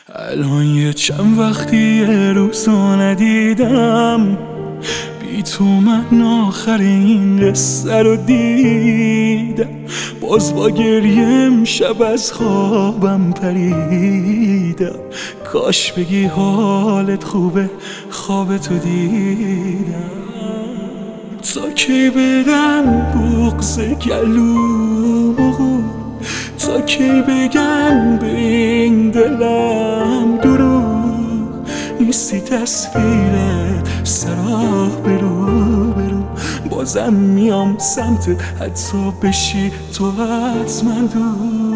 الان یه چند وقتی یه روزو ندیدم، بی تو من آخر این قصه رو دیدم. باز با گریم شب از خوابم پریدم. کاش بگی حالت خوبه، خواب تو دیدم. تا کی بدم بغض گلومو، تا کی بگم به این دلم دروغ نیستی. تصویرت سراه برو برو، بازم میام سمتت حتی بشی تو از من دور.